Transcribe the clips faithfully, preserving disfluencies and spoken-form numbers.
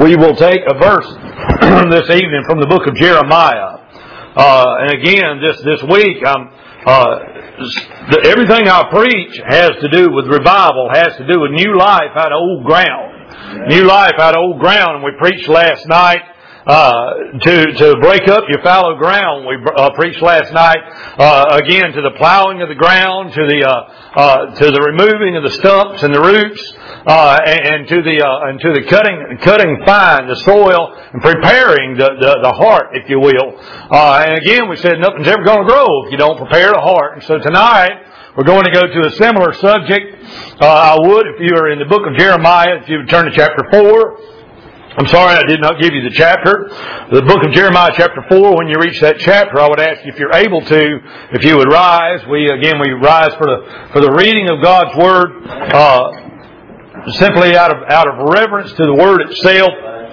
we will take a verse this evening from the book of Jeremiah. Uh, and again, this, this week, um, uh, the, everything I preach has to do with revival, has to do with new life out of old ground. New life out of old ground. And we preached last night, uh, to, to break up your fallow ground. We, uh, preached last night, uh, again, to the plowing of the ground, to the, uh, uh, to the removing of the stumps and the roots. Uh, and, and to the, uh, and to the cutting, cutting fine the soil and preparing the, the, the heart, if you will. Uh, and again, we said nothing's ever going to grow if you don't prepare the heart. And so tonight, we're going to go to a similar subject. Uh, I would, if you are in the book of Jeremiah, if you would turn to chapter four. I'm sorry I did not give you the chapter. The book of Jeremiah chapter four, when you reach that chapter, I would ask you if you're able to, if you would rise. We, again, we rise for the, for the reading of God's Word. Uh, Simply out of out of reverence to the Word itself.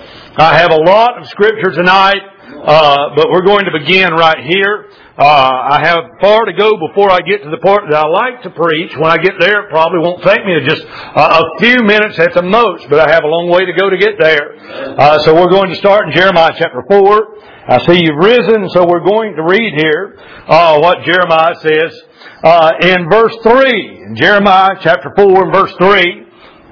I have a lot of Scripture tonight, uh, but we're going to begin right here. Uh, I have far to go before I get to the part that I like to preach. When I get there, it probably won't take me just uh, a few minutes at the most, but I have a long way to go to get there. Uh, so we're going to start in Jeremiah chapter four. I see you've risen, so we're going to read here uh, what Jeremiah says uh, in verse three. In Jeremiah chapter four and verse three.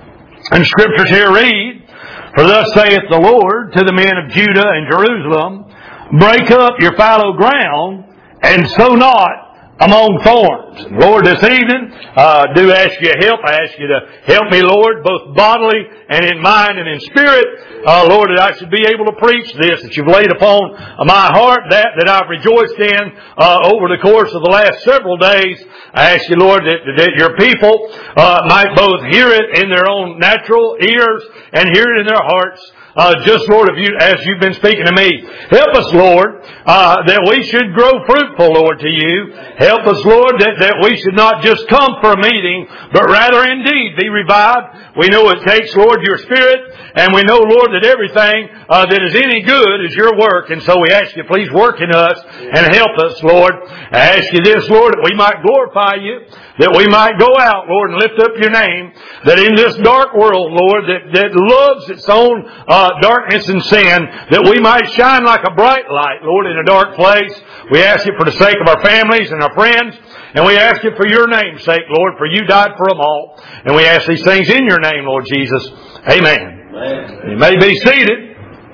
And scriptures here read, "For thus saith the Lord to the men of Judah and Jerusalem, break up your fallow ground, and sow not among thorns." Lord, this evening, uh, do ask you help. I ask you to help me, Lord, both bodily and in mind and in spirit. Uh, Lord, that I should be able to preach this, that you've laid upon my heart, that, that I've rejoiced in, uh, over the course of the last several days. I ask you, Lord, that, that your people, uh, might both hear it in their own natural ears and hear it in their hearts. Uh, just, Lord, if you, as you've been speaking to me, help us, Lord, uh, that we should grow fruitful, Lord, to you. Help us, Lord, that, that we should not just come for a meeting, but rather indeed be revived. We know it takes, Lord, your Spirit, and we know, Lord, that everything uh, that is any good is your work. And so we ask you, please work in us and help us, Lord. I ask you this, Lord, that we might glorify you, that we might go out, Lord, and lift up your name, that in this dark world, Lord, that, that loves its own uh, darkness and sin, that we might shine like a bright light, Lord, in a dark place. We ask you for the sake of our families and our friends, and we ask you for your name's sake, Lord, for you died for them all. And we ask these things in your name, Lord Jesus. Amen. Amen. You may be seated.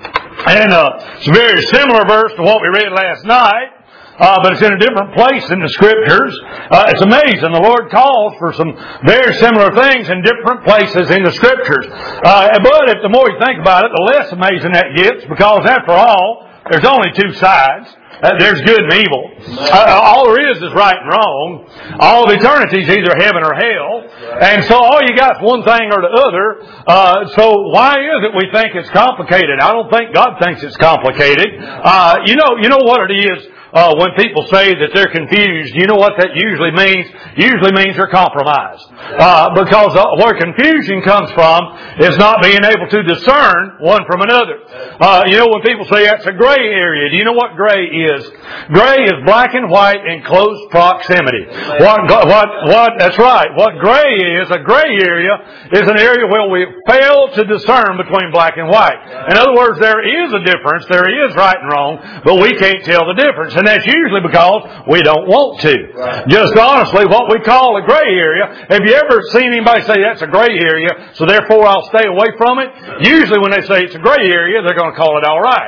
And uh, it's a very similar verse to what we read last night. Uh, but it's in a different place in the Scriptures. Uh, it's amazing. The Lord calls for some very similar things in different places in the Scriptures. Uh, but if the more you think about it, the less amazing that gets, because after all, there's only two sides. Uh, there's good and evil. Uh, all there is is right and wrong. All of eternity is either heaven or hell. And so all you got is one thing or the other. Uh, so why is it we think it's complicated? I don't think God thinks it's complicated. Uh, you know, you know what it is? Uh, when people say that they're confused, you know what that usually means? Usually means they're compromised. Uh, because uh, where confusion comes from is not being able to discern one from another. Uh, you know, when people say that's a gray area, do you know what gray is? Gray is black and white in close proximity. What, what, what, that's right. What gray is, a gray area, is an area where we fail to discern between black and white. In other words, there is a difference. There is right and wrong, but we can't tell the difference. And that's usually because we don't want to. Right. Just honestly, what we call a gray area. Have you ever seen anybody say that's a gray area, so therefore I'll stay away from it? Usually when they say it's a gray area, they're going to call it all right.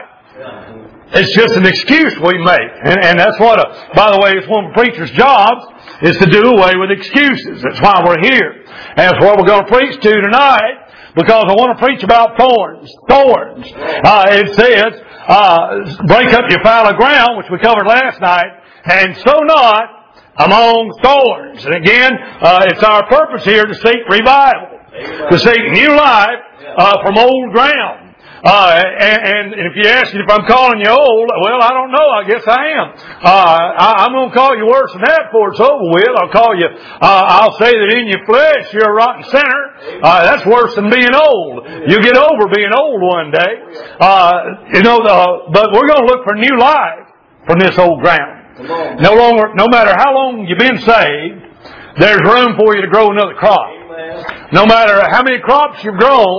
Yeah. It's just an excuse we make. And, and that's what, a, by the way, it's one of the preacher's jobs, is to do away with excuses. That's why we're here. And that's what we're going to preach to tonight, because I want to preach about thorns. Thorns. Uh, it says, uh, break up your fallow ground, which we covered last night, and sow not among thorns. And again, uh, it's our purpose here to seek revival, to seek new life uh, from old ground. Uh, and, and if you ask me if I'm calling you old, well, I don't know. I guess I am. Uh, I, I'm going to call you worse than that before it's over with. I'll call you, uh, I'll say that in your flesh you're a rotten sinner. Uh, that's worse than being old. You'll get over being old one day. Uh, you know, the, but we're going to look for new life from this old ground. No longer, no matter how long you've been saved, there's room for you to grow another crop. No matter how many crops you've grown,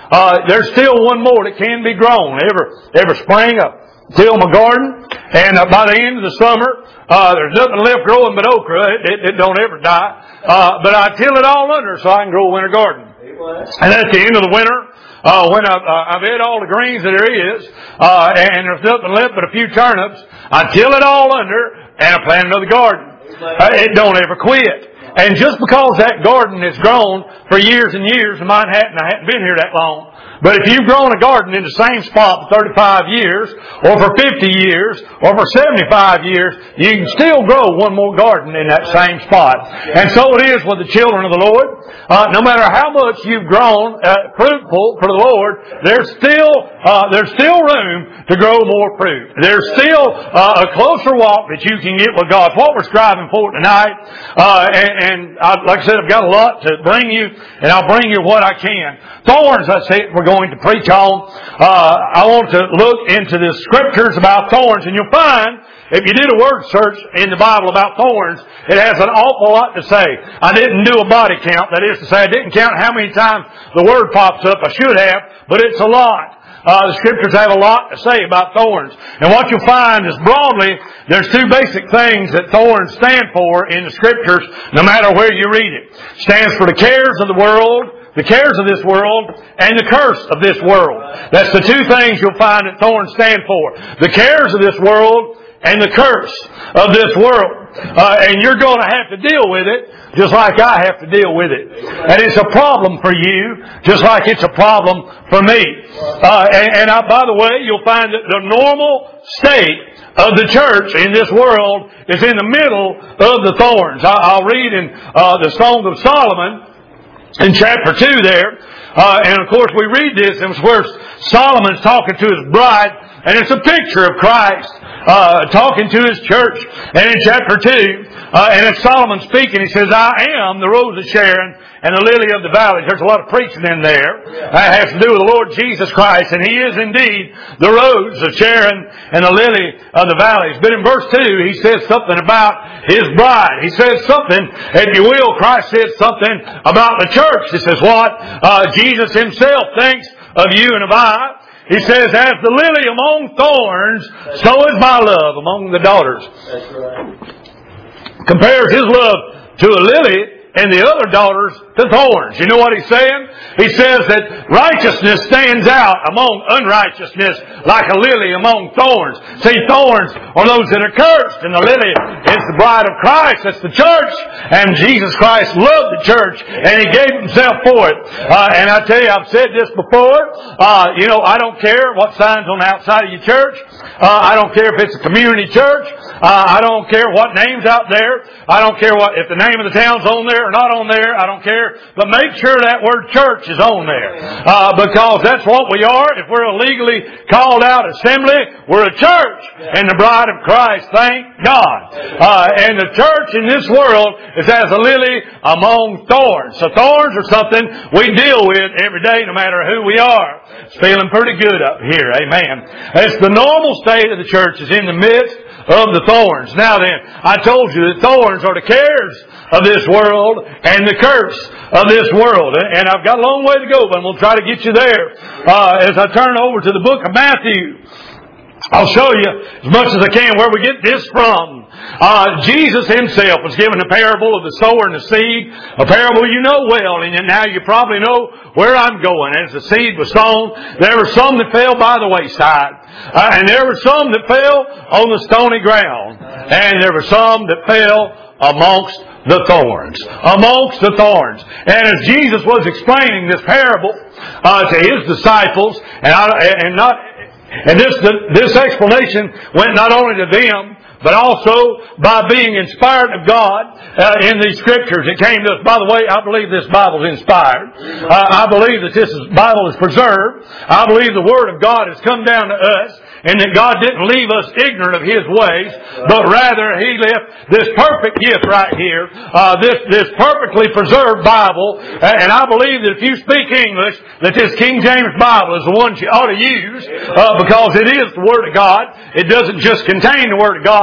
uh, there's still one more that can be grown. Every, every spring I till my garden, and uh, by the end of the summer, uh, there's nothing left growing but okra. It, it, it don't ever die. Uh, but I till it all under so I can grow a winter garden. And at the end of the winter, uh, when I've, uh, I've ate all the greens that there is, uh, and there's nothing left but a few turnips, I till it all under and I plant another garden. Uh, it don't ever quit. And just because that garden has grown for years and years, and mine hadn't, I hadn't been here that long, but if you've grown a garden in the same spot for thirty-five years, or for fifty years, or for seventy-five years, you can still grow one more garden in that same spot. And so it is with the children of the Lord. Uh, no matter how much you've grown uh, fruitful for the Lord, there's still uh, there's still room to grow more fruit. There's still uh, a closer walk that you can get with God. It's what we're striving for tonight. Uh, and and I, like I said, I've got a lot to bring you, and I'll bring you what I can. Thorns, I said, we're going to preach on. Uh, I want to look into the scriptures about thorns, and you'll find, if you did a word search in the Bible about thorns, it has an awful lot to say. I didn't do a body count. That is to say, I didn't count how many times the word pops up. I should have, but it's a lot. Uh, the scriptures have a lot to say about thorns. And what you'll find is broadly, there's two basic things that thorns stand for in the scriptures, no matter where you read it. It stands for the cares of the world, the cares of this world, and the curse of this world. That's the two things you'll find that thorns stand for. The cares of this world and the curse of this world. Uh, and you're going to have to deal with it just like I have to deal with it. And it's a problem for you just like it's a problem for me. Uh, and, and I, by the way, you'll find that the normal state of the church in this world is in the middle of the thorns. I, I'll read in uh, the Song of Solomon in chapter two there. Uh, and of course we read this, and it's where Solomon's talking to his bride, and it's a picture of Christ uh, talking to his church. And in chapter two, uh, and it's Solomon speaking, he says, I am the rose of Sharon and the lily of the valley. There's a lot of preaching in there. That has to do with the Lord Jesus Christ, and He is indeed the rose of Sharon and the lily of the valleys. But in verse two, he says something about His bride. He says something, if you will, Christ says something about the church. This is what uh, Jesus Himself thinks of you and of I. He says, as the lily among thorns, so is my love among the daughters. That's right. Compares His love to a lily and the other daughters to thorns. You know what He's saying? He says that righteousness stands out among unrighteousness like a lily among thorns. See, thorns are those that are cursed, and the lily is the bride of Christ. That's the church. And Jesus Christ loved the church, and He gave Himself for it. Uh, and I tell you, I've said this before, uh, you know, I don't care what signs on the outside of your church. Uh, I don't care if it's a community church. Uh, I don't care what name's out there. I don't care what, if the name of the town's on there or not on there. I don't care. But make sure that word church is on there. Uh, because that's what we are. If we're a legally called out assembly, we're a church. And the bride of Christ, thank God. Uh, and the church in this world is as a lily among thorns. So thorns are something we deal with every day, no matter who we are. It's feeling pretty good up here. Amen. It's the normal state of the church is in the midst of the thorns. Now then, I told you that thorns are the cares of this world and the curse of this world. And I've got a long way to go, but I'm going to try to get you there. Uh, as I turn over to the book of Matthew, I'll show you as much as I can where we get this from. Uh, Jesus Himself was given a parable of the sower and the seed, a parable you know well, and now you probably know where I'm going. As the seed was sown, there were some that fell by the wayside, uh, and there were some that fell on the stony ground, and there were some that fell amongst the thorns. Amongst the thorns. And as Jesus was explaining this parable uh, to His disciples, and, I, and not And this this explanation went not only to them, but also by being inspired of God uh, in these scriptures. It came to us. By the way, I believe this Bible is inspired. Uh, I believe that this is, Bible is preserved. I believe the Word of God has come down to us, and that God didn't leave us ignorant of His ways, but rather He left this perfect gift right here, uh, this this perfectly preserved Bible. And I believe that if you speak English, that this King James Bible is the one you ought to use, uh, because it is the Word of God. It doesn't just contain the Word of God,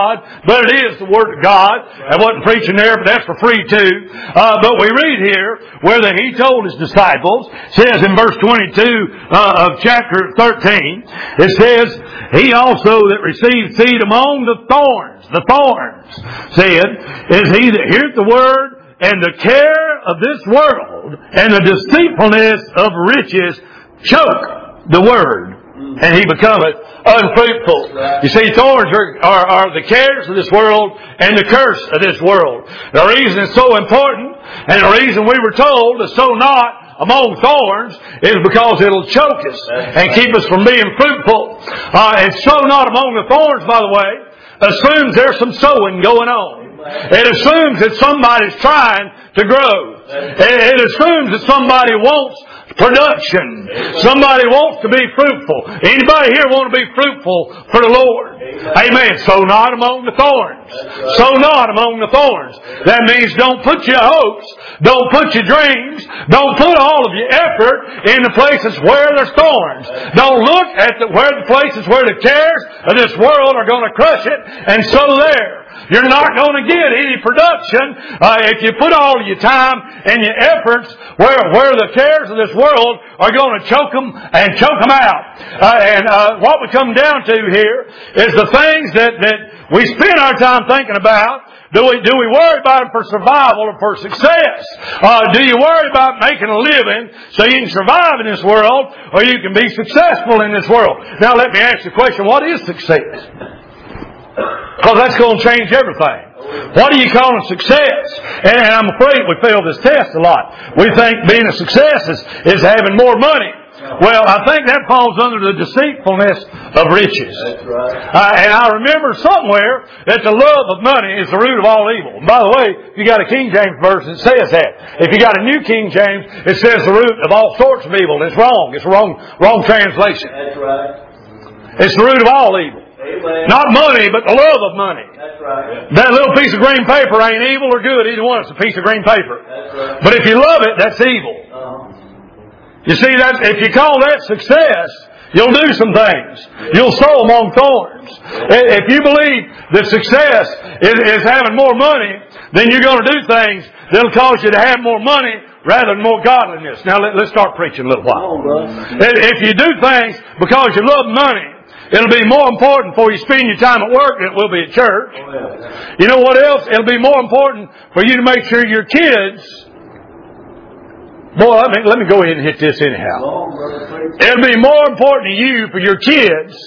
God, but it is the Word of God. I wasn't preaching there, but that's for free too. Uh, but we read here where that He told His disciples, says in verse twenty-two uh, of chapter thirteen, it says, He also that received seed among the thorns, the thorns, said, is he that heareth the Word, and the care of this world, and the deceitfulness of riches choke the Word, and he becometh unfruitful. You see, thorns are, are, are the cares of this world and the curse of this world. The reason it's so important, and the reason we were told to sow not among thorns, is because it'll choke us and keep us from being fruitful. Uh, and sow not among the thorns, by the way, assumes there's some sowing going on. It assumes that somebody's trying to grow. It assumes that somebody wants production. Somebody wants to be fruitful. Anybody here want to be fruitful for the Lord? Amen. Sow not among the thorns. Sow not among the thorns. That means don't put your hopes, don't put your dreams, don't put all of your effort in the places where there's thorns. Don't look at the, where the places where the cares of this world are going to crush it and sow there. You're not going to get any production uh, if you put all of your time and your efforts where where the cares of this world are going to choke them and choke them out. Uh, and uh, what we come down to here is the things that, that we spend our time thinking about. Do we, do we worry about them for survival or for success? Uh, do you worry about making a living so you can survive in this world or you can be successful in this world? Now let me ask you a question. What is success? Because that's going to change everything. What do you call a success? And I'm afraid we fail this test a lot. We think being a success is, is having more money. Well, I think that falls under the deceitfulness of riches. That's right. Uh, and I remember somewhere that the love of money is the root of all evil. And by the way, if you got a King James version, it says that. If you got a New King James, it says the root of all sorts of evil. It's wrong. It's wrong, wrong translation. That's right. It's the root of all evil. Amen. Not money, but the love of money. That's right. That little piece of green paper ain't evil or good. Either one, it's a piece of green paper. That's right. But if you love it, that's evil. Uh-huh. You see, that if you call that success, you'll do some things. You'll sow among thorns. If you believe that success is, is having more money, then you're going to do things that'll cause you to have more money rather than more godliness. Now, let, let's start preaching a little while. If you do things because you love money, it'll be more important for you to spend your time at work than it will be at church. You know what else? It'll be more important for you to make sure your kids... Boy, let me, let me go ahead and hit this anyhow. It'll be more important to you for your kids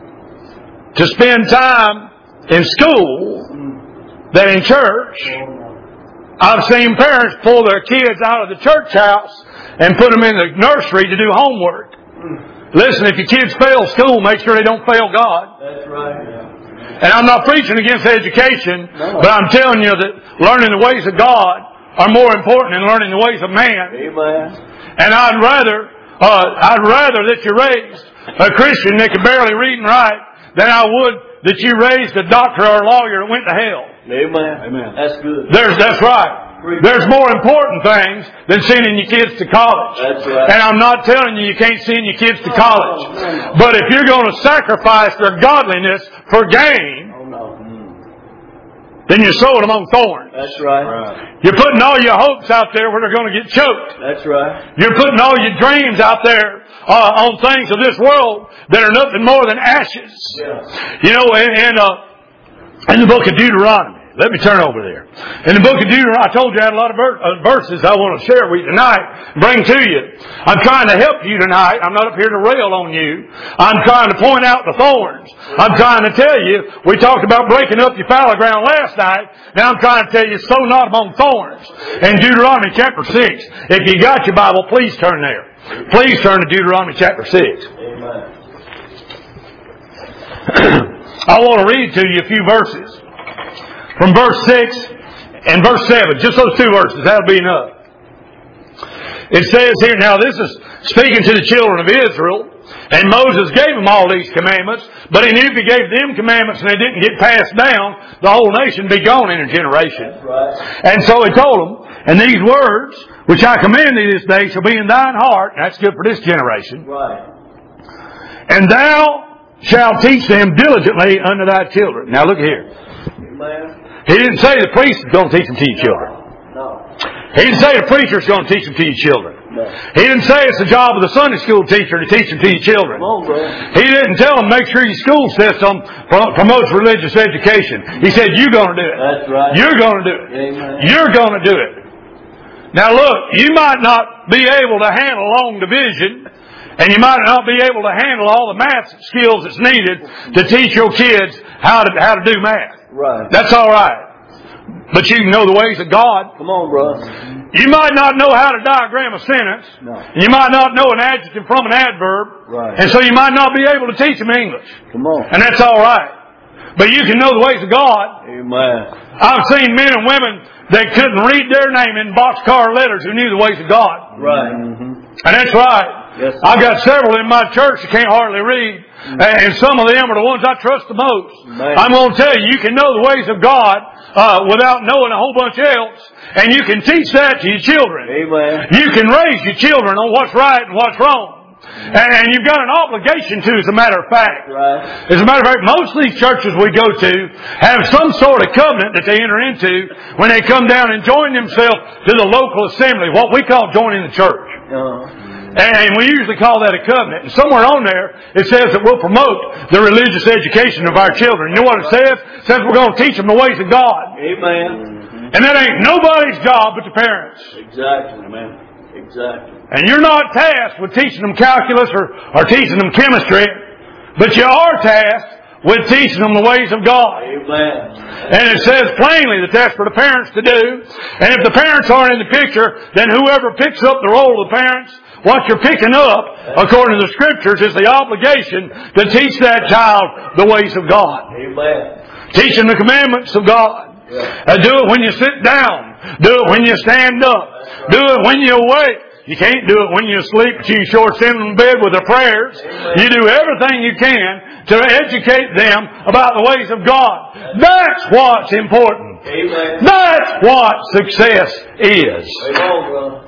to spend time in school than in church. I've seen parents pull their kids out of the church house and put them in the nursery to do homework. Listen, if your kids fail school, make sure they don't fail God. That's right. Yeah. And I'm not preaching against education, no. But I'm telling you that learning the ways of God are more important than learning the ways of man. Amen. And I'd rather, uh, I'd rather that you raised a Christian that could barely read and write than I would that you raised a doctor or a lawyer that went to hell. Amen. Amen. That's good. There's, that's right. There's more important things than sending your kids to college. That's right. And I'm not telling you you can't send your kids to college. Oh, no, no. But if you're going to sacrifice their godliness for gain, oh, no. then you're sowing among thorns. That's right. right. You're putting all your hopes out there where they're going to get choked. That's right. You're putting all your dreams out there uh, on things of this world that are nothing more than ashes. Yeah. You know, in, in, uh, in the book of Deuteronomy, let me turn over there. In the book of Deuteronomy, I told you I had a lot of verses I want to share with you tonight, bring to you. I'm trying to help you tonight. I'm not up here to rail on you. I'm trying to point out the thorns. I'm trying to tell you, we talked about breaking up your fallow ground last night. Now I'm trying to tell you, sow not among thorns. In Deuteronomy chapter six. If you got your Bible, please turn there. Please turn to Deuteronomy chapter six. Amen. I want to read to you a few verses. From verse six and verse seven. Just those two verses. That'll be enough. It says here, now this is speaking to the children of Israel. And Moses gave them all these commandments. But he knew if he gave them commandments and they didn't get passed down, the whole nation would be gone in a generation. That's right. And so he told them, and these words, which I command thee this day, shall be in thine heart. That's good for this generation. Right. And thou shalt teach them diligently unto thy children. Now look here. He didn't say the priest is going to teach them to your children. No. He didn't say the preacher is going to teach them to your children. No. He didn't say it's the job of the Sunday school teacher to teach them to your children. Come on, bro. He didn't tell them make sure your school system promotes religious education. He said you're going to do it. That's right. You're going to do it. Amen. You're going to do it. Now look, you might not be able to handle long division, and you might not be able to handle all the math skills that's needed to teach your kids how to how to do math. Right. That's all right. But you can know the ways of God. Come on, bro. You might not know how to diagram a sentence. No. You might not know an adjective from an adverb. Right. And so you might not be able to teach them English. Come on. And that's all right. But you can know the ways of God. Amen. I've seen men and women that couldn't read their name in boxcar letters who knew the ways of God. Right. Mm-hmm. And that's right. Yes, sir. I've got several in my church that can't hardly read. Mm-hmm. And some of them are the ones I trust the most. Man. I'm going to tell you, you can know the ways of God uh, without knowing a whole bunch else. And you can teach that to your children. Amen. You can raise your children on what's right and what's wrong. Mm-hmm. And, and you've got an obligation to, as a matter of fact. Right. As a matter of fact, most of these churches we go to have some sort of covenant that they enter into when they come down and join themselves to the local assembly, what we call joining the church. Uh-huh. And we usually call that a covenant. And somewhere on there, it says that we'll promote the religious education of our children. You know what it says? It says we're going to teach them the ways of God. Amen. And that ain't nobody's job but the parents. Exactly, man. Exactly. And you're not tasked with teaching them calculus or, or teaching them chemistry, but you are tasked with teaching them the ways of God. Amen. And it says plainly that that's for the parents to do. And if the parents aren't in the picture, then whoever picks up the role of the parents, what you're picking up, according to the Scriptures, is the obligation to teach that child the ways of God. Amen. Teach them the commandments of God. Yeah. Uh, do it when you sit down. Do it when you stand up. Right. Do it when you awake. You can't do it when you're asleep, but you sure send them to bed with their prayers. Amen. You do everything you can to educate them about the ways of God. That's what's important. Amen. That's what success is. Amen, bro.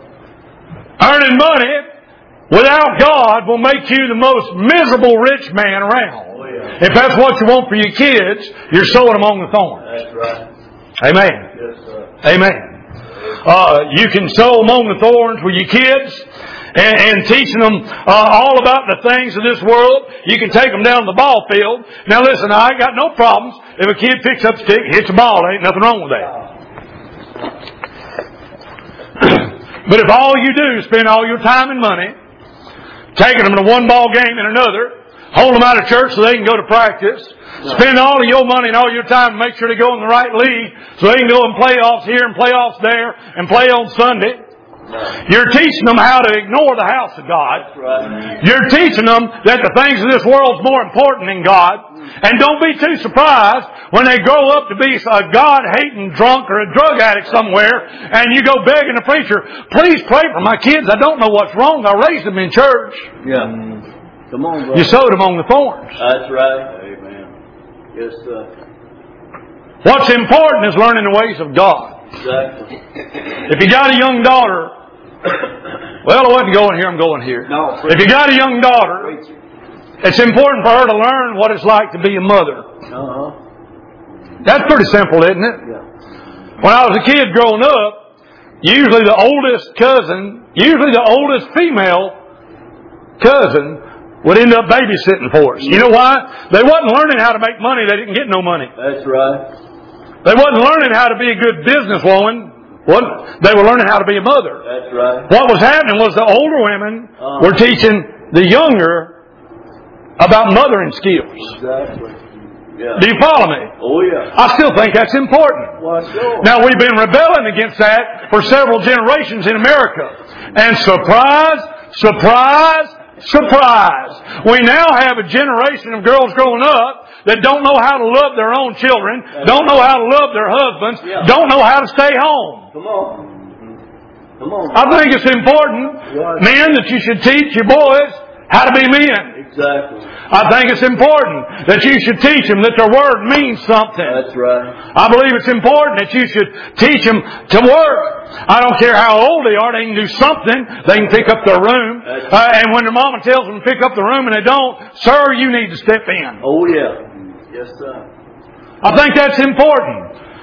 Earning money without God will make you the most miserable rich man around. Oh, yeah. If that's what you want for your kids, you're sowing them on the thorns. That's right. Amen. Yes, sir. Amen. Uh, you can sow them on the thorns with your kids and, and teaching them uh, all about the things of this world. You can take them down to the ball field. Now listen, I ain't got no problems if a kid picks up a stick and hits a ball. There ain't nothing wrong with that. But if all you do is spend all your time and money taking them to one ball game and another, hold them out of church so they can go to practice, spend all of your money and all your time to make sure they go in the right league so they can go in playoffs here and playoffs there and play on Sunday, you're teaching them how to ignore the house of God. Right. You're teaching them that the things of this world is more important than God. And don't be too surprised when they grow up to be a God-hating drunk or a drug addict somewhere and you go begging the preacher, please pray for my kids. I don't know what's wrong. I raised them in church. Yeah. Come on, bro. You sowed them on the thorns. That's right. Amen. Yes, sir. What's important is learning the ways of God. Exactly. If you got a young daughter, well, I wasn't going here, I'm going here. No. If you got a young daughter, it's important for her to learn what it's like to be a mother. Uh-huh. That's pretty simple, isn't it? Yeah. When I was a kid growing up, usually the oldest cousin, usually the oldest female cousin would end up babysitting for us. You know why? They wasn't learning how to make money. They didn't get no money. That's right. They wasn't learning how to be a good businesswoman. They were learning how to be a mother. That's right. What was happening was the older women uh-huh. were teaching the younger about mothering skills. Exactly. Yeah. Do you follow me? Oh, yeah. I still think that's important. Well, sure. Now, we've been rebelling against that for several generations in America. And surprise, surprise, surprise. We now have a generation of girls growing up that don't know how to love their own children, don't know how to love their husbands, yeah. don't know how to stay home. Come on. Come on. I think it's important, right. men, that you should teach your boys how to be men. Exactly. I think it's important that you should teach them that their word means something. That's right. I believe it's important that you should teach them to work. I don't care how old they are, they can do something. They can pick up their room. Uh, and when their mama tells them to pick up the room and they don't, sir, you need to step in. Oh, yeah. Yes, sir. I think that's important.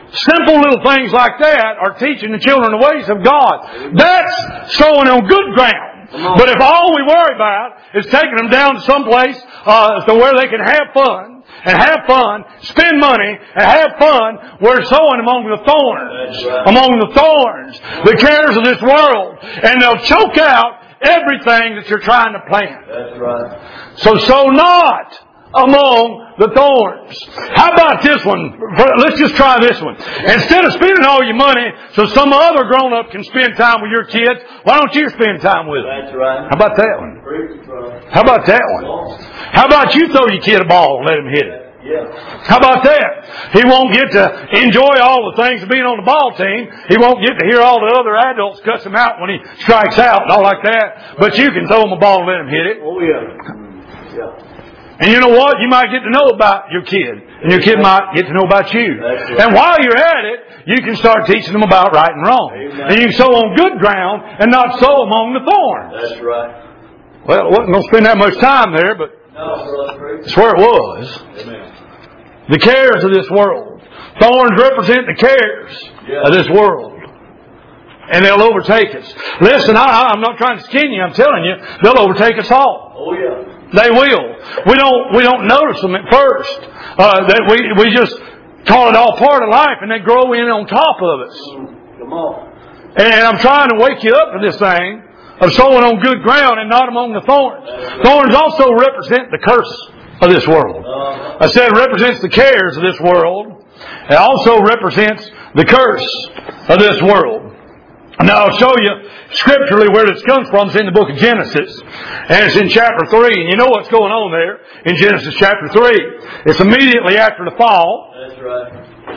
Simple little things like that are teaching the children the ways of God. That's sowing on good ground. But if all we worry about is taking them down to some place uh, to where they can have fun, and have fun, spend money, and have fun, we're sowing among the thorns. Right. Among the thorns. The cares of this world. And they'll choke out everything that you're trying to plant. That's right. So sow not among the thorns. How about this one? Let's just try this one. Instead of spending all your money so some other grown-up can spend time with your kids, why don't you spend time with them? That's right. How about that one? Right. How about that one? How about you throw your kid a ball and let him hit it? Yeah. How about that? He won't get to enjoy all the things of being on the ball team. He won't get to hear all the other adults cuss him out when he strikes out and all like that. But you can throw him a ball and let him hit it. Oh, yeah. Yeah. And you know what? You might get to know about your kid. And your kid might get to know about you. Right. And while you're at it, you can start teaching them about right and wrong. Amen. And you can sow on good ground and not sow among the thorns. That's right. Well, I wasn't going to spend that much time there, but No, that's where it was. Amen. The cares of this world. Thorns represent the cares yeah. of this world. And they'll overtake us. Listen, I, I'm not trying to skin you. I'm telling you, they'll overtake us all. Oh, yeah. They will. We don't, we don't notice them at first. Uh, that we, we just call it all part of life and they grow in on top of us. Come on. And I'm trying to wake you up to this thing of sowing on good ground and not among the thorns. Thorns also represent the curse of this world. Uh-huh. I said it represents the cares of this world. It also represents the curse of this world. Now I'll show you scripturally where this comes from. It's in the book of Genesis. And it's in chapter three. And you know what's going on there in Genesis chapter three. It's immediately after the fall. That's right.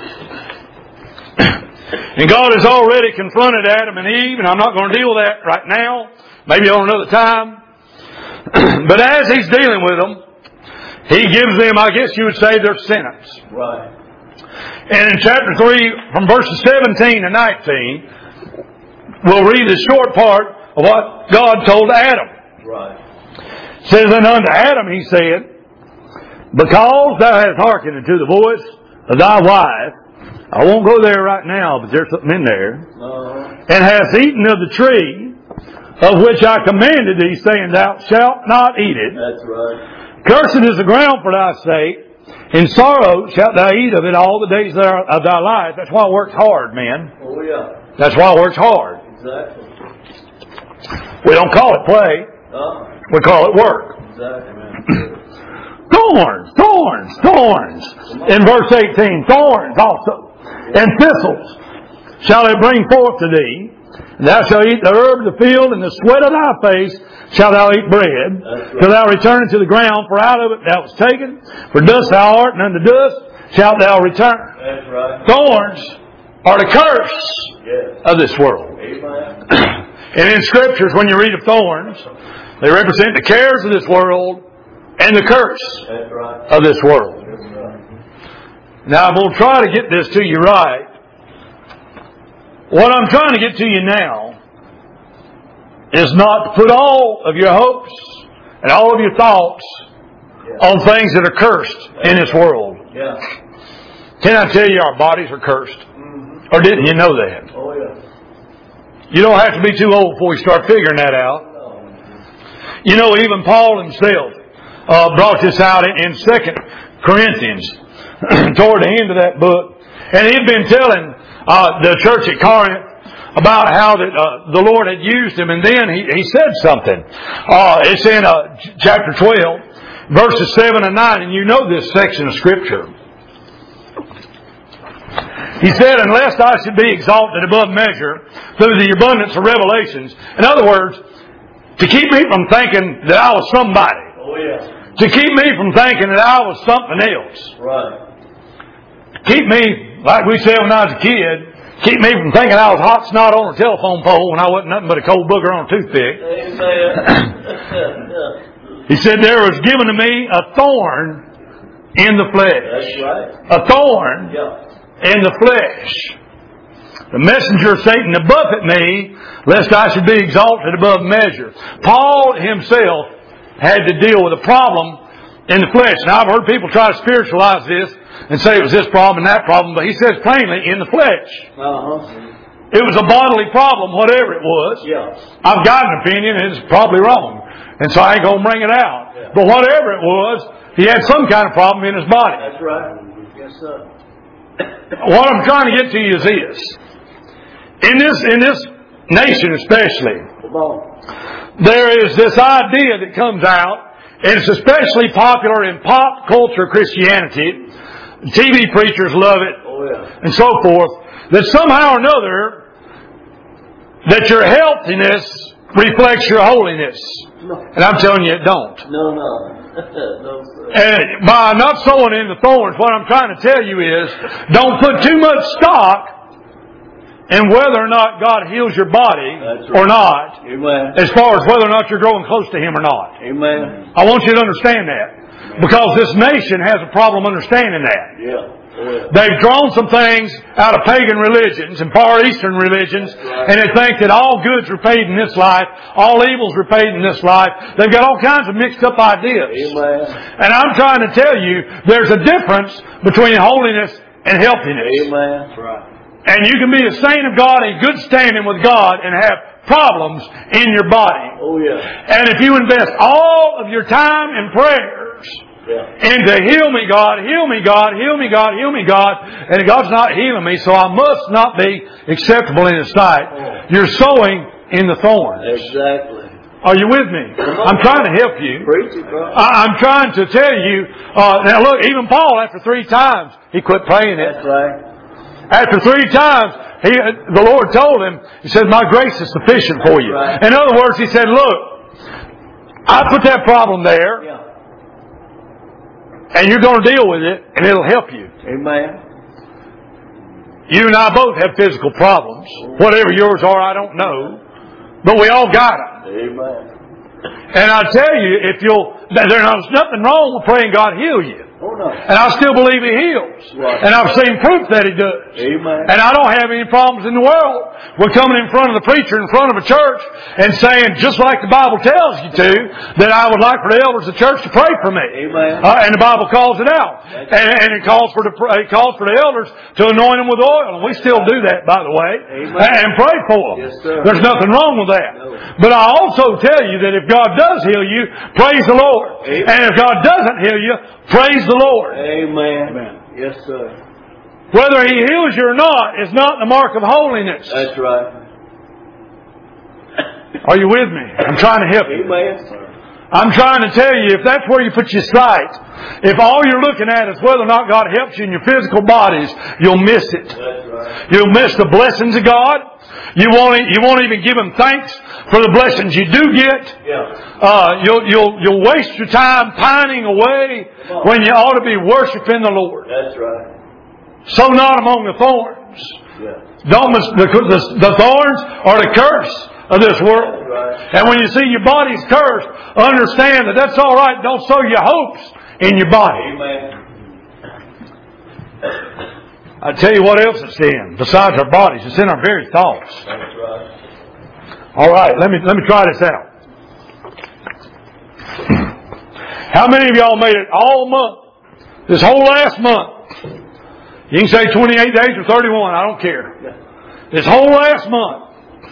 And God has already confronted Adam and Eve. And I'm not going to deal with that right now. Maybe on another time. But as He's dealing with them, He gives them, I guess you would say, their sentence. Right. And in chapter three, from verses seventeen to nineteen, we'll read the short part of what God told Adam. Right. It says, and unto Adam He said, because thou hast hearkened unto the voice of thy wife, I won't go there right now, but there's something in there, Uh-huh. and hast eaten of the tree of which I commanded thee, saying, thou shalt not eat it. That's right. Cursed is the ground for thy sake. In sorrow shalt thou eat of it all the days of thy life. That's why it works hard, man. Oh, yeah. That's why it works hard. Exactly. We don't call it play. Uh-huh. We call it work. Exactly, man. Thorns, thorns, thorns. In verse eighteen, thorns also. And thistles shall it bring forth to thee. And thou shalt eat the herb of the field, and the sweat of thy face shalt thou eat bread, right. till thou return to the ground, for out of it thou wast taken. For dust thou art, and unto dust shalt thou return. That's right. Thorns are the curse Yes. of this world. Amen. And in scriptures, when you read of thorns, they represent the cares of this world and the curse That's right. of this world. That's right. Now, I'm going to try to get this to you right. What I'm trying to get to you now is not to put all of your hopes and all of your thoughts Yeah. on things that are cursed in this world. Yeah. Can I tell you our bodies are cursed? Mm-hmm. Or didn't you know that? Oh, yeah. You don't have to be too old before you start figuring that out. Oh. You know, even Paul himself uh, brought this out in, in Second Corinthians toward the end of that book. And he'd been telling uh, the church at Corinth about how that uh, the Lord had used him. And then he, he said something. Uh, it's in uh, chapter twelve, verses seven and nine. And you know this section of Scripture. He said, unless I should be exalted above measure through the abundance of revelations. In other words, to keep me from thinking that I was somebody. Oh, yeah. To keep me from thinking that I was something else. Right. Keep me, like we said when I was a kid, keep me from thinking I was hot snot on a telephone pole when I wasn't nothing but a cold booger on a toothpick. Amen. He said there was given to me a thorn in the flesh. That's right. A thorn Yeah. in the flesh. The messenger of Satan to buffet me, lest I should be exalted above measure. Paul himself had to deal with a problem in the flesh. Now, I've heard people try to spiritualize this and say it was this problem and that problem, but he says plainly, in the flesh. Uh-huh. It was a bodily problem, whatever it was. Yeah. I've got an opinion, and it's probably wrong. And so I ain't going to bring it out. Yeah. But whatever it was, he had some kind of problem in his body. That's right. Yes, sir. What I'm trying to get to you is this. In this, in this nation especially, Come on. there is this idea that comes out, and it's especially popular in pop culture Christianity. T V preachers love it, Oh, yeah. and so forth, that somehow or another, that your healthiness reflects your holiness. No. And I'm telling you it don't. No, no. No, sir. And by not sowing in the thorns, what I'm trying to tell you is, don't put too much stock in whether or not God heals your body That's right. or not, Amen. as far as whether or not you're growing close to Him or not. Amen. I want you to understand that. Because this nation has a problem understanding that. Yeah. Oh, yeah. They've drawn some things out of pagan religions and Far Eastern religions, right. and they think that all goods are paid in this life, all evils are paid in this life. They've got all kinds of mixed up ideas. Amen. And I'm trying to tell you, there's a difference between holiness and healthiness. Amen. Right. And you can be a saint of God in good standing with God and have problems in your body. Oh, yeah. And if you invest all of your time and prayers Yeah. into heal me God, heal me God, heal me God, heal me God, and God's not healing me, so I must not be acceptable in His sight, you're sowing in the thorns. Exactly. Are you with me? I'm trying to help you. Preach it, bro. I- I'm trying to tell you, uh, now look, even Paul, after three times, he quit praying it. That's right. After three times, he, the Lord told him, He said, my grace is sufficient for you. Right. In other words, He said, look, I put that problem there, Yeah. and you're going to deal with it, and it'll help you. Amen. You and I both have physical problems. Whatever yours are, I don't know. But we all got them. Amen. And I tell you, if you'll, there's nothing wrong with praying God heal you. Oh, no. And I still believe He heals. Right. And I've seen proof that He does. Amen. And I don't have any problems in the world with coming in front of the preacher, in front of a church, and saying, just like the Bible tells you to, that I would like for the elders of the church to pray for me. Amen. Uh, and the Bible calls it out. And, and it calls for the it calls for the elders to anoint them with oil. And we still do that, by the way. Amen. And pray for them. Yes, sir. There's nothing wrong with that. No. But I also tell you that if God does heal you, praise the Lord. Amen. And if God doesn't heal you, praise the Lord. Amen. Amen. Yes, sir. Whether He heals you or not is not the mark of holiness. That's right. Are you with me? I'm trying to help you. Amen. I'm trying to tell you, if that's where you put your sight, if all you're looking at is whether or not God helps you in your physical bodies, you'll miss it. That's right. You'll miss the blessings of God. You won't, you won't even give Him thanks for the blessings you do get. Yeah. Uh, you'll, you'll, you'll waste your time pining away when you ought to be worshiping the Lord. That's right. So not among the thorns. Yeah. Don't mis- the, the, the thorns are the curse of this world. Right. And when you see your body's cursed, understand that that's all right. Don't sow your hopes in your body. Amen. I tell you what else it's in besides our bodies. It's in our very thoughts. That's right. All right, let me let me try this out. How many of y'all made it all month? This whole last month. You can say twenty-eight days or thirty-one. I don't care. This whole last month.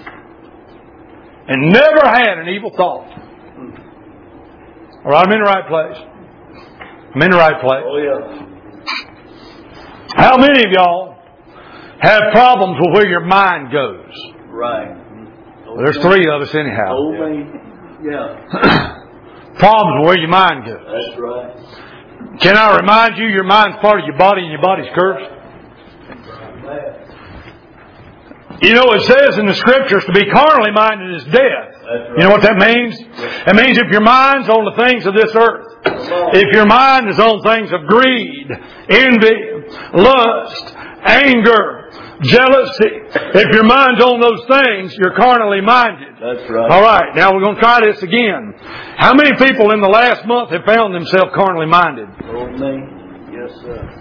And never had an evil thought. All right, I'm in the right place. I'm in the right place. Oh, yeah. How many of y'all have problems with where your mind goes? Right. Well, there's three of us anyhow. Oh, man. Yeah. Problems with where your mind goes. That's right. Can I remind you, your mind's part of your body and your body's cursed? Right. You know, it says in the Scriptures to be carnally minded is death. That's right. You know what that means? It means if your mind's on the things of this earth, if your mind is on things of greed, envy, lust, anger, jealousy, if your mind's on those things, you're carnally minded. That's right. All right, now we're going to try this again. How many people in the last month have found themselves carnally minded? Oh, me. Yes, sir.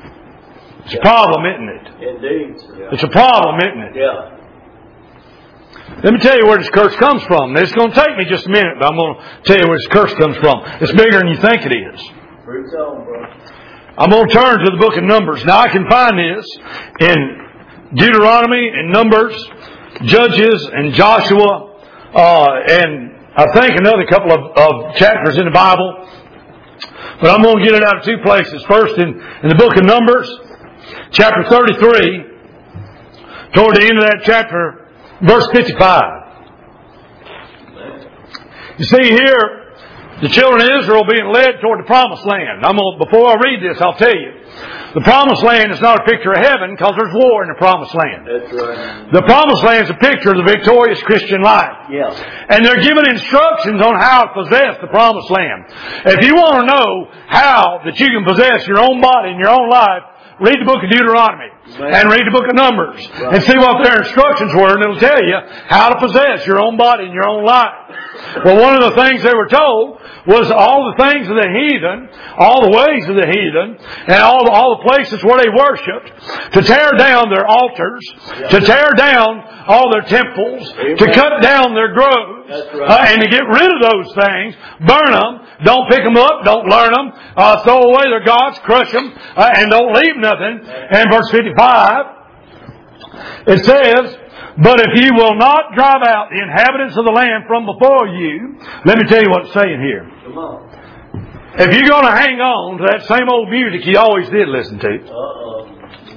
It's a problem, isn't it? Indeed. Yeah. It's a problem, isn't it? Yeah. Let me tell you where this curse comes from. It's going to take me just a minute, but I'm going to tell you where this curse comes from. It's bigger than you think it is. Preach on, bro. I'm going to turn to the book of Numbers. Now, I can find this in Deuteronomy and Numbers, Judges and Joshua, uh, and I think another couple of, of chapters in the Bible. But I'm going to get it out of two places. First, in, in the book of Numbers, chapter thirty-three, toward the end of that chapter, verse fifty-five. You see here, the children of Israel being led toward the promised land. I'm gonna, before I read this, I'll tell you. The promised land is not a picture of heaven because there's war in the promised land. That's right. The promised land is a picture of the victorious Christian life. Yeah. And they're given instructions on how to possess the promised land. If you want to know how that you can possess your own body and your own life, read the book of Deuteronomy. Right. And read the book of Numbers. Right. And see what their instructions were, and it'll tell you how to possess your own body and your own life. Well, one of the things they were told was all the things of the heathen, all the ways of the heathen, and all the, all the places where they worshipped, to tear down their altars, yeah. to tear down all their temples, Amen. To cut down their groves, right. uh, and to get rid of those things, burn them, don't pick them up, don't learn them, uh, throw away their gods, crush them, uh, and don't leave nothing. And verse fifty-five, it says, but if you will not drive out the inhabitants of the land from before you, let me tell you what it's saying here. Come on. If you're going to hang on to that same old music you always did listen to, Uh-oh.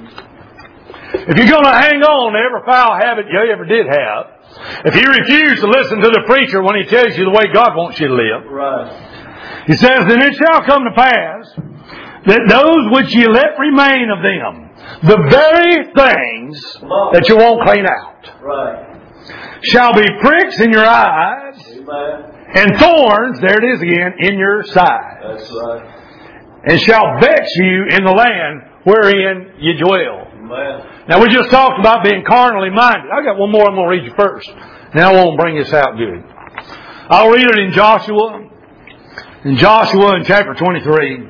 if you're going to hang on to every foul habit you ever did have, if you refuse to listen to the preacher when he tells you the way God wants you to live, right. he says, then it shall come to pass that those which ye let remain of them, the very things that you won't clean out, right. shall be pricks in your eyes, Amen. and thorns, there it is again, in your side. That's right. And shall vex you in the land wherein you dwell. Amen. Now we just talked about being carnally minded. I got one more I'm going to read you first. Now I won't bring this out good. I'll read it in Joshua. In Joshua in chapter twenty-three.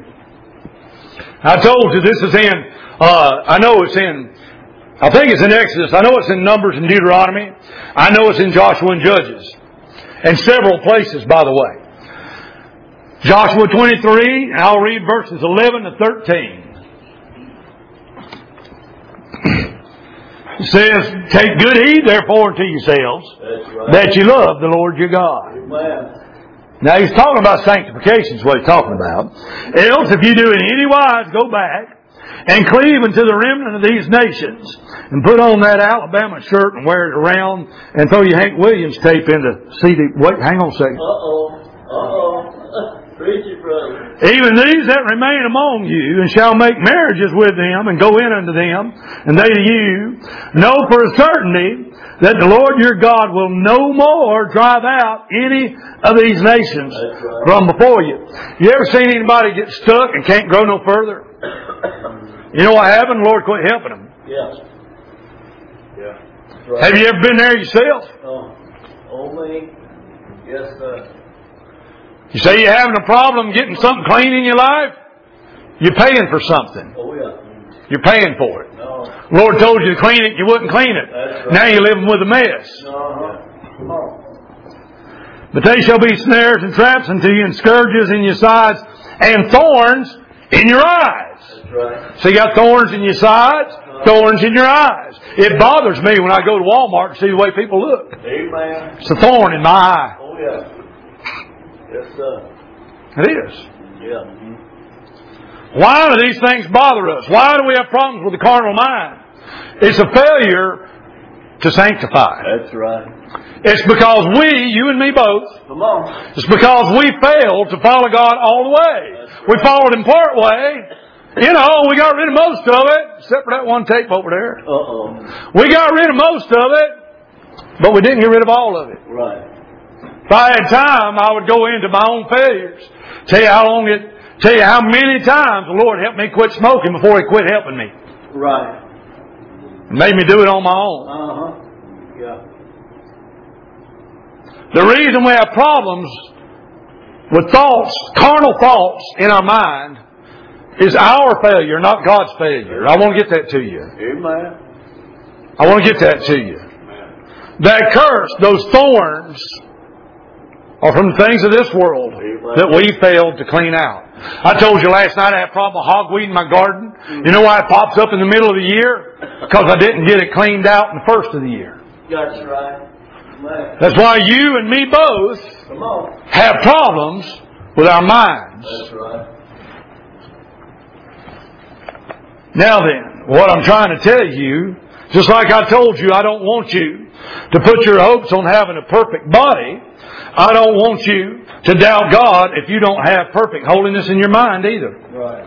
I told you this is in, uh, I know it's in, I think it's in Exodus. I know it's in Numbers and Deuteronomy. I know it's in Joshua and Judges. And several places, by the way. Joshua twenty-three, and I'll read verses eleven to thirteen. It says, take good heed therefore unto yourselves, right. that you love the Lord your God. Amen. Now he's talking about sanctification is what he's talking about. Else if you do in any wise go back and cleave unto the remnant of these nations and put on that Alabama shirt and wear it around and throw your Hank Williams tape into C D. Wait, hang on a second. Uh-oh. Uh-oh. Preach it, brother. Even these that remain among you, and shall make marriages with them, and go in unto them, and they to you, know for a certainty that the Lord your God will no more drive out any of these nations right. from before you. You ever seen anybody get stuck and can't grow no further? You know what happened? The Lord quit helping them. Yes. Yeah. Right. Have you ever been there yourself? Oh, only. Yes, sir. You say you're having a problem getting something clean in your life? You're paying for something. Oh, yeah. You're paying for it. No. Lord told you to clean it, you wouldn't clean it. That's right. Now you're living with a mess. Uh-huh. Come on. But they shall be snares and traps unto you, and scourges in your sides, and thorns in your eyes. That's right. So you got thorns in your sides, uh-huh. thorns in your eyes. It bothers me when I go to Walmart and see the way people look. Amen. It's a thorn in my eye. Oh, yeah. Yes, sir. It is. Yeah. Why do these things bother us? Why do we have problems with the carnal mind? It's a failure to sanctify. That's right. It's because we, you and me both, come on. It's because we failed to follow God all the way. Right. We followed Him part way. You know, we got rid of most of it, except for that one tape over there. Uh-oh. We got rid of most of it, but we didn't get rid of all of it. Right. If I had time, I would go into my own failures. Tell you how long it, tell you how many times the Lord helped me quit smoking before He quit helping me. Right. Made me do it on my own. Uh-huh. Yeah. The reason we have problems with thoughts, carnal thoughts in our mind, is our failure, not God's failure. I want to get that to you. Amen. I want to get that to you. That curse, those thorns, are from the things of this world that we failed to clean out. I told you last night I had a problem with hogweed in my garden. You know why it pops up in the middle of the year? Because I didn't get it cleaned out in the first of the year. That's right. Man. That's why you and me both Come on. have problems with our minds. That's right. Now then, what I'm trying to tell you, just like I told you, I don't want you to put your hopes on having a perfect body. I don't want you to doubt God if you don't have perfect holiness in your mind either. Right.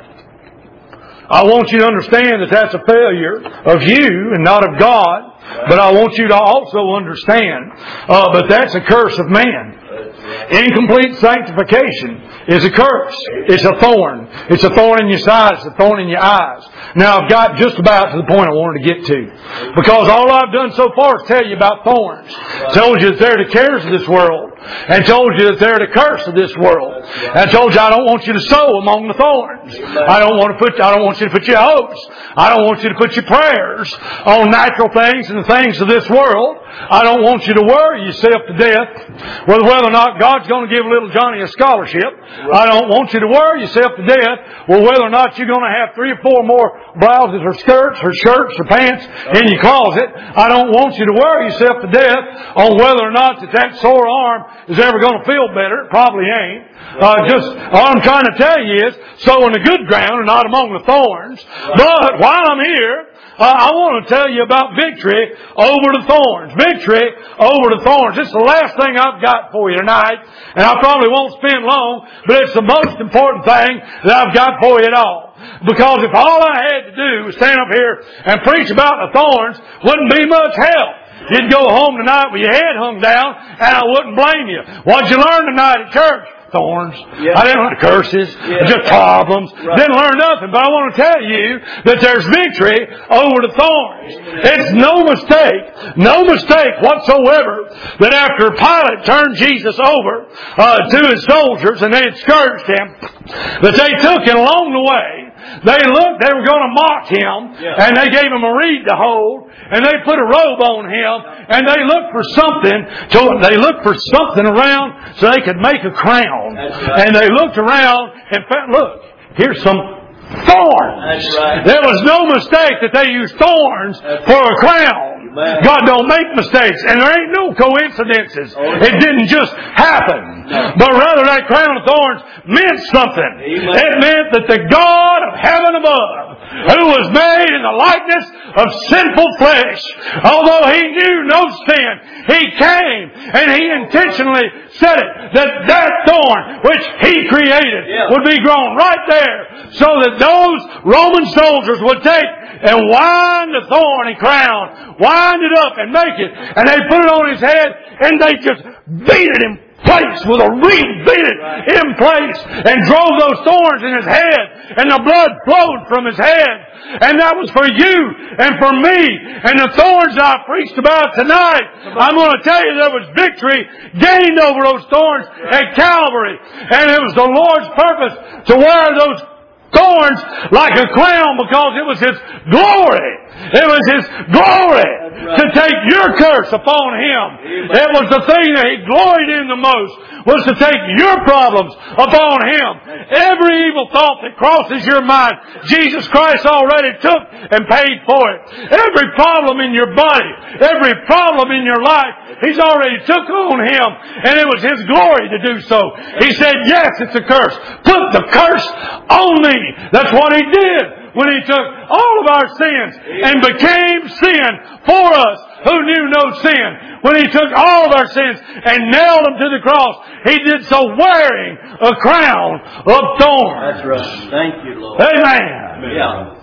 I want you to understand that that's a failure of you and not of God. But I want you to also understand, uh, but that's a curse of man. Incomplete sanctification is a curse. It's a thorn. It's a thorn in your side. It's a thorn in your eyes. Now I've got just about to the point I wanted to get to. Because all I've done so far is tell you about thorns. Told you that they're the cares of this world. And told you that they're the curse of this world. And I told you I don't want you to sow among the thorns. I don't want to put, I don't want you to put your hopes. I don't want you to put your prayers on natural things and the things of this world. I don't want you to worry yourself to death with whether or not God's going to give little Johnny a scholarship. I don't want you to worry yourself to death with whether or not you're going to have three or four more blouses or skirts or shirts or pants in your closet. I don't want you to worry yourself to death on whether or not that, that sore arm is ever going to feel better. It probably ain't. Uh, just all I'm trying to tell you is sow in the good ground and not among the thorns. But while I'm here, Uh, I want to tell you about victory over the thorns. Victory over the thorns. It's the last thing I've got for you tonight. And I probably won't spend long, but it's the most important thing that I've got for you at all. Because if all I had to do was stand up here and preach about the thorns, wouldn't be much help. You'd go home tonight with your head hung down, and I wouldn't blame you. What'd you learn tonight at church? Thorns. Yeah. I didn't learn curses. Yeah. Just problems. Right. Didn't learn nothing. But I want to tell you that there's victory over the thorns. It's no mistake, no mistake whatsoever that after Pilate turned Jesus over uh, to his soldiers and they had scourged him, that they took him along the way. They looked, they were going to mock him, yeah. and they gave him a reed to hold, and they put a robe on him, and they looked for something, to, they looked for something around so they could make a crown. Right. And they looked around and found, look, here's some thorns. That's right. There was no mistake that they used thorns That's for a crown. Man. God don't make mistakes, and there ain't no coincidences. Oh, it didn't just happen. No. But rather that crown of thorns meant something. Amen. It meant that the God of heaven above, who was made in the likeness of sinful flesh, although He knew no sin, He came and He intentionally said it, that that thorn which He created yeah. would be grown right there, so that those Roman soldiers would take and wind the thorny crown, wind it up and make it, and they put it on His head, and they just beat it in place with a reed, beat it in place, and drove those thorns in His head, and the blood flowed from His head. And that was for you and for me. And the thorns I preached about tonight, I'm going to tell you there was victory gained over those thorns at Calvary. And it was the Lord's purpose to wear those thorns like a crown, because it was His glory. It was His glory right. to take your curse upon Him. Amen. It was the thing that He gloried in the most, was to take your problems upon Him. Every evil thought that crosses your mind, Jesus Christ already took and paid for it. Every problem in your body, every problem in your life, He's already took on Him, and it was His glory to do so. He said, yes, it's a curse. Put the curse on me. That's what He did when He took all of our sins and became sin for us who knew no sin. When He took all of our sins and nailed them to the cross, He did so wearing a crown of thorns. That's right. Thank you, Lord. Amen. Yeah.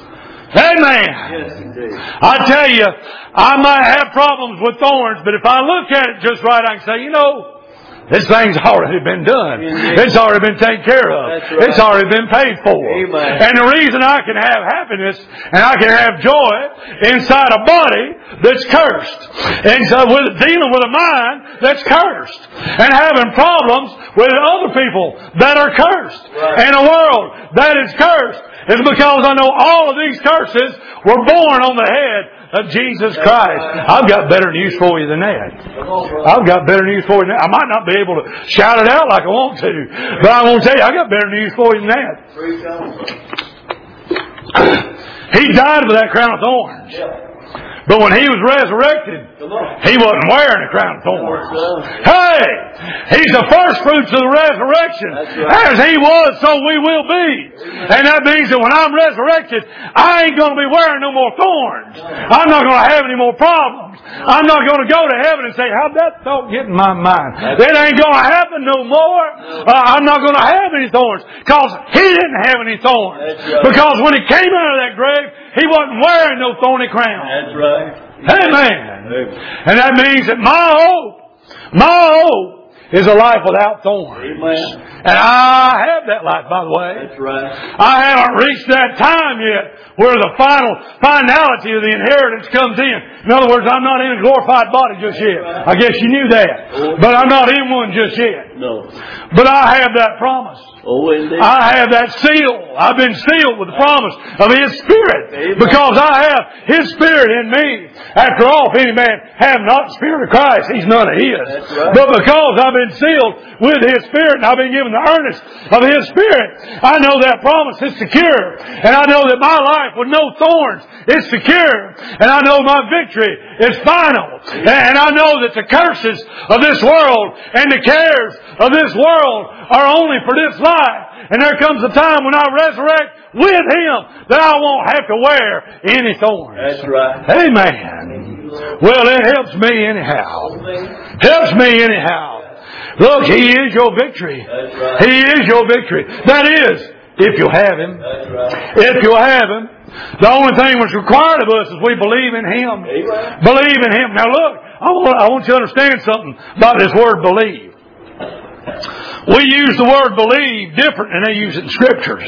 Amen. Yes, indeed. I tell you, I might have problems with thorns, but if I look at it just right, I can say, you know, this thing's already been done. Indeed. It's already been taken care of. Right. It's already been paid for. Amen. And the reason I can have happiness and I can have joy inside a body that's cursed, and so with dealing with a mind that's cursed, and having problems with other people that are cursed, right. and a world that is cursed, is because I know all of these curses were born on the head of Jesus Christ. I've got better news for you than that. I've got better news for you than that. I might not be able to shout it out like I want to, but I want to tell you, I got better news for you than that. He died with that crown of thorns. But when He was resurrected, He wasn't wearing a crown of thorns. Hey! He's the first fruits of the resurrection. As He was, so we will be. And that means that when I'm resurrected, I ain't going to be wearing no more thorns. I'm not going to have any more problems. I'm not going to go to heaven and say, how'd that thought get in my mind? That ain't going to happen no more. Uh, I'm not going to have any thorns. Because He didn't have any thorns. Because when He came out of that grave, He wasn't wearing no thorny crown. That's right. Amen. And that means that my hope, my hope is a life without thorns. Amen. And I have that life, by the way. That's right. I haven't reached that time yet where the final finality of the inheritance comes in. In other words, I'm not in a glorified body just yet. I guess you knew that. But I'm not in one just yet. No. But I have that promise. Oh, indeed. I have that seal. I've been sealed with the promise of His Spirit. Amen. Because I have His Spirit in me. After all, if any man have not the Spirit of Christ, he's none of His. That's right. But because I've been sealed with His Spirit and I've been given the earnest of His Spirit, I know that promise is secure. And I know that my life with no thorns is secure. And I know my victory is final. And I know that the curses of this world and the cares of this world are only for this life. And there comes a time when I resurrect with Him that I won't have to wear any thorns. That's right. Amen. Well, it helps me anyhow. Helps me anyhow. Look, He is your victory. That's right. He is your victory. That is, if you'll have Him. That's right. If you'll have Him. The only thing that's required of us is we believe in Him. Amen. Believe in Him. Now look, I want, I want you to understand something about this word believe. We use the word believe different than they use it in Scriptures.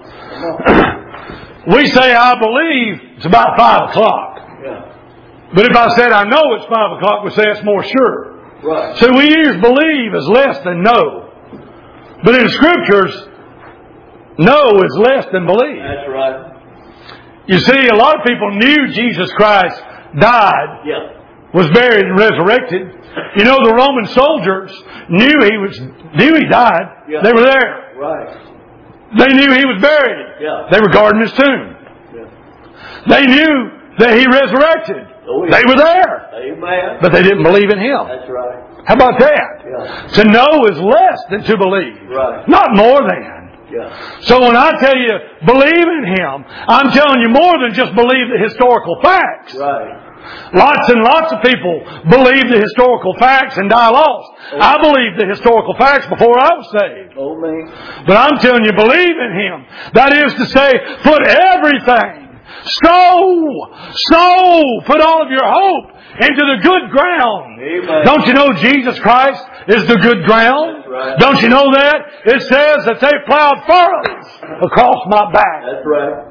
We say, I believe it's about five o'clock. But if I said, I know it's five o'clock, we say it's more sure. Right. So we use believe as less than know. But in Scriptures, know is less than believe. That's right. You see, a lot of people knew Jesus Christ died, Yeah. was buried and resurrected. You know, the Roman soldiers knew he was knew he died. Yeah. They were there. Right. They knew he was buried. Yeah. They were guarding his tomb. Yeah. They knew that he resurrected. Oh, yeah. They were there. Amen. But they didn't believe in him. That's right. How about that? Yeah. To know is less than to believe. Right. Not more than. Yeah. So when I tell you believe in Him, I'm telling you more than just believe the historical facts. Right. Lots and lots of people believe the historical facts and die lost. Oh. I believed the historical facts before I was saved. Oh, man. But I'm telling you, believe in Him. That is to say, put everything, sow, sow, put all of your hope into the good ground. Amen. Don't you know Jesus Christ is the good ground? That's right. Don't you know that? It says that they plowed furrows across my back. That's right.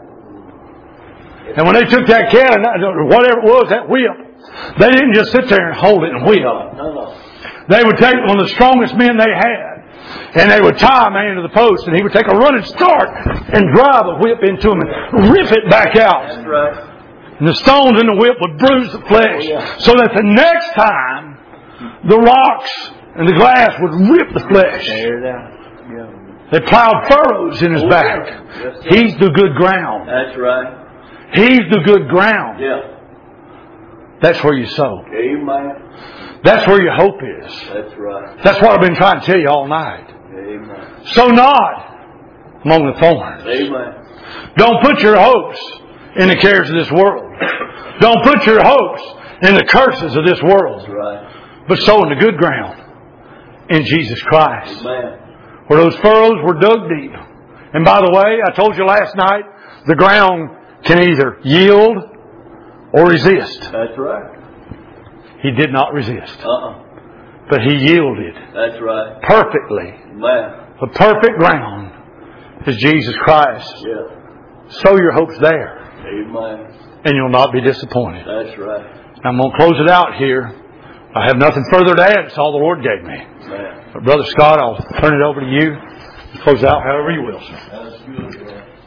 And when they took that cannon, or whatever it was, that whip, they didn't just sit there and hold it and whip. No, no. They would take one of the strongest men they had, and they would tie a man to the post, and he would take a running start and drive a whip into him and rip it back out. That's right. And the stones in the whip would bruise the flesh, Oh, yeah. so that the next time the rocks and the glass would rip the flesh. Tear it out. Yeah. They plowed furrows in his Oh, back. yeah. Yes, sir. He's the good ground. That's right. He's the good ground. Yeah. That's where you sow. Amen. That's where your hope is. That's right. That's what I've been trying to tell you all night. Amen. Sow not among the thorns. Amen. Don't put your hopes in the cares of this world. Don't put your hopes in the curses of this world. That's right. But sow in the good ground in Jesus Christ. Amen. Where those furrows were dug deep. And by the way, I told you last night, the ground can either yield or resist. That's right. He did not resist. Uh-uh. But He yielded That's right. perfectly. Amen. The perfect ground is Jesus Christ. Yeah. Sow your hopes there, Amen. and you'll not be disappointed. That's right. I'm going to close it out here. I have nothing further to add. It's all the Lord gave me. Amen. But Brother Scott, I'll turn it over to you. Close out however you will, sir. That's good.